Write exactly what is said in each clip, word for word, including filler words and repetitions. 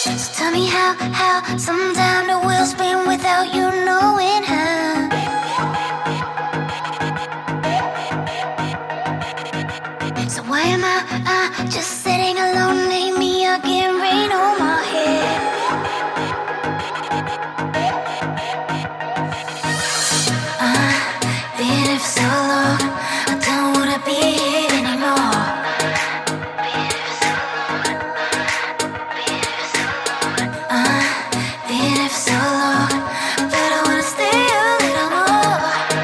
So tell me how, how, sometime the wheels spin without you knowing how. So why am I, I just sitting alone, leave me again, rain on my head. I've been here for so long, I don't wanna be here anymore. I've been here for so long, but I wanna stay a little more.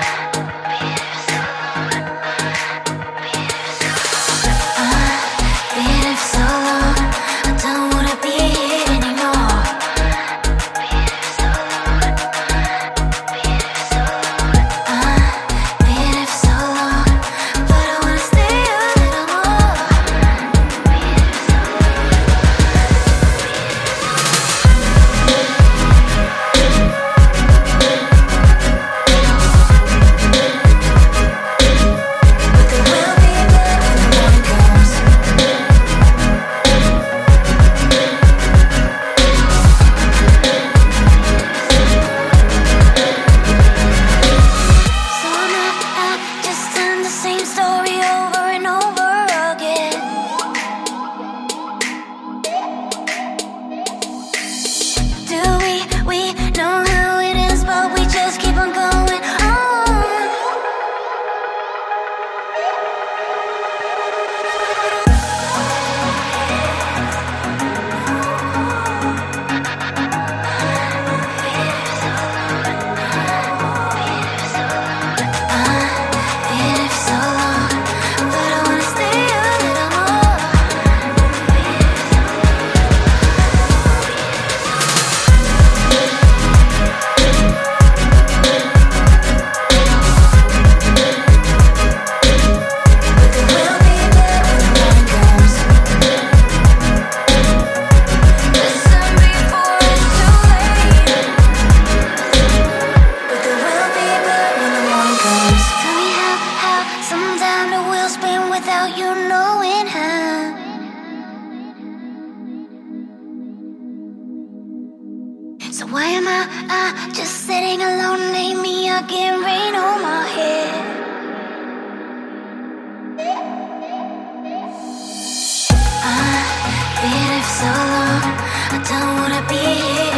I've been here for so long, I don't wanna be here anymore. I've been here for so long, but I wanna stay a little more. But there will be a day when the morning comes. So I'm not, I just tell the same story over and over again. Do we, we know how it is, but we just keep on going on. I've been here for so long, but I wanna stay a little more. But there will be a day when the morning comes. Listen before it's too late. But there will be a day when the morning comes. Tell me how, how, sometime the wheels spin without you knowing how. So why am I, I just sitting alone, leave me again, rain on my head. I've been here for so long, I don't wanna be here